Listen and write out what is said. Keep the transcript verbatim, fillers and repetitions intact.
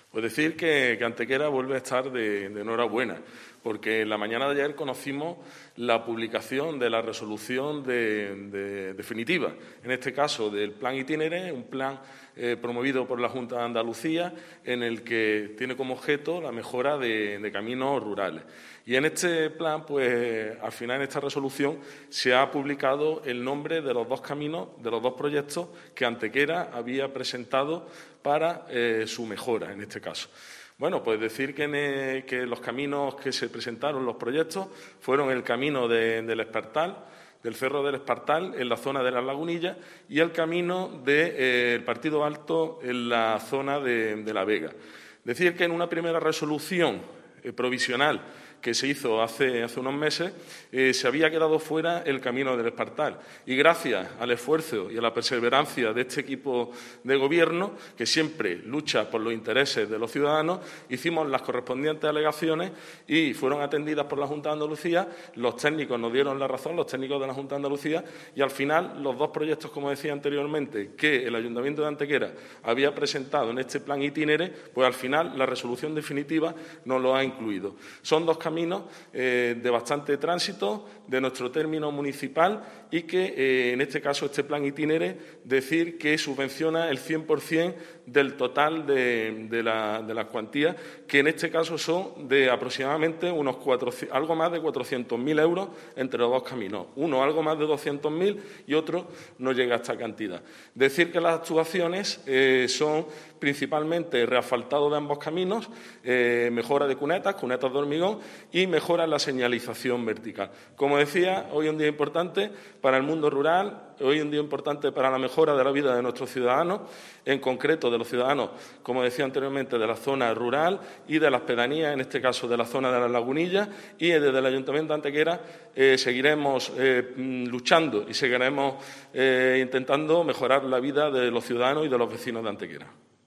Pues decir que, que Antequera vuelve a estar de, de enhorabuena, porque en la mañana de ayer conocimos la publicación de la resolución de, de, definitiva, en este caso del Plan Itinere, un plan eh, promovido por la Junta de Andalucía, en el que tiene como objeto la mejora de, de caminos rurales. Y en este plan, pues al final en esta resolución se ha publicado el nombre de los dos caminos, de los dos proyectos que Antequera había presentado para eh, su mejora, en este caso. Bueno, pues decir que, en, que los caminos que se presentaron, los proyectos, fueron el camino de, del Espartal, del Cerro del Espartal, en la zona de las Lagunillas, y el camino del de, eh, Partido Alto, en la zona de, de La Vega. Decir que en una primera resolución eh, provisional que se hizo hace, hace unos meses, eh, se había quedado fuera el camino del Espartal. Y gracias al esfuerzo y a la perseverancia de este equipo de gobierno, que siempre lucha por los intereses de los ciudadanos, hicimos las correspondientes alegaciones y fueron atendidas por la Junta de Andalucía. Los técnicos nos dieron la razón, los técnicos de la Junta de Andalucía, y al final los dos proyectos, como decía anteriormente, que el Ayuntamiento de Antequera había presentado en este plan Itinere, pues al final la resolución definitiva nos lo ha incluido. Son dos caminos eh, de bastante tránsito de nuestro término municipal y que, eh, en este caso, este plan Itinere, decir que subvenciona el cien por cien del total de, de, la, de las cuantías, que en este caso son de aproximadamente unos cuatrocientos, algo más de cuatrocientos mil euros entre los dos caminos. Uno algo más de doscientos mil y otro no llega a esta cantidad. Decir que las actuaciones eh, son principalmente reasfaltado de ambos caminos, eh, mejora de cunetas, cunetas de hormigón y mejora en la señalización vertical. Como decía, hoy es un día importante para el mundo rural, hoy es un día importante para la mejora de la vida de nuestros ciudadanos, en concreto de los ciudadanos, como decía anteriormente, de la zona rural y de las pedanías, en este caso de la zona de las Lagunillas, y desde el Ayuntamiento de Antequera eh, seguiremos eh, luchando y seguiremos eh, intentando mejorar la vida de los ciudadanos y de los vecinos de Antequera.